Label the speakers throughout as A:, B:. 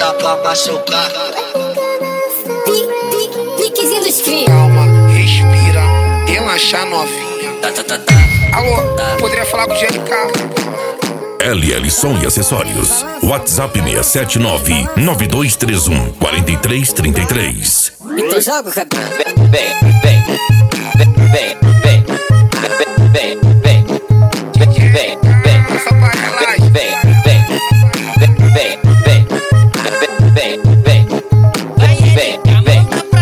A: botar pra machucar.
B: Piquezinho dos cria.
C: Calma, respira, relaxa novinha. Alô, poderia falar com o GLK?
D: LL Som e Acessórios. WhatsApp 679-9231-4333.
B: Então joga o cabelo.
A: Vem, vem, vem, vem, vem, vem, vem, vem, vem,
C: Essa pagalagem.
A: vem, vem, vem, vem, vem, vem, vem, vem, vem.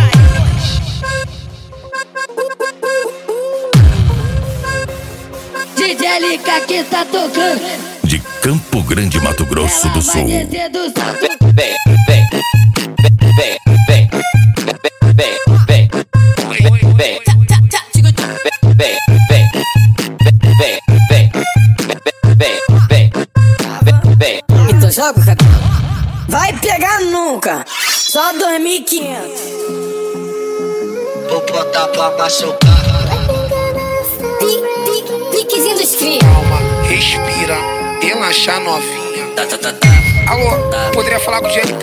B: DJ LK que tá tocando.
D: De Campo Grande, Mato Grosso do Sul.
A: Vem, vem, vem, vem, vem, vem, vem, vem, vem, vem.
B: Então joga o cabelo. Vai pegar nunca. Só 2.500.
A: Vou botar pra machucar.
B: Piquezinho dos cria.
C: Calma, respira, relaxa novinha. Alô, poderia falar com o GLK?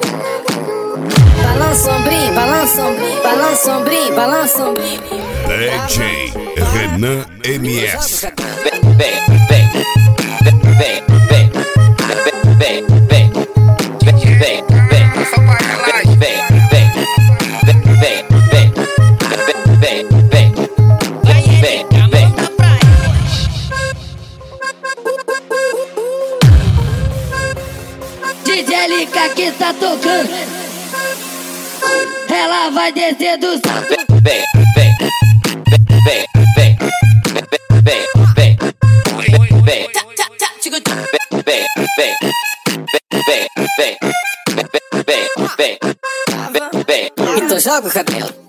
B: Balança ombrinho, balança ombrinho, balança ombrinho, balança ombrinho.
D: DJ Renan MS.
A: Vem, vem, vem, vem, vem, vem, vem, vem, vem.
C: Essa pagalagem.
A: Vem, vem, vem, vem, vem, vem, vem, vem, vem.
B: DJ LK que tá tocando. Ela vai descer do salto.
A: Vem, vem, vem, vem, vem, vem, vem, vem, vem, vem, vem, vem, vem, vem.
B: Então joga o cabelo.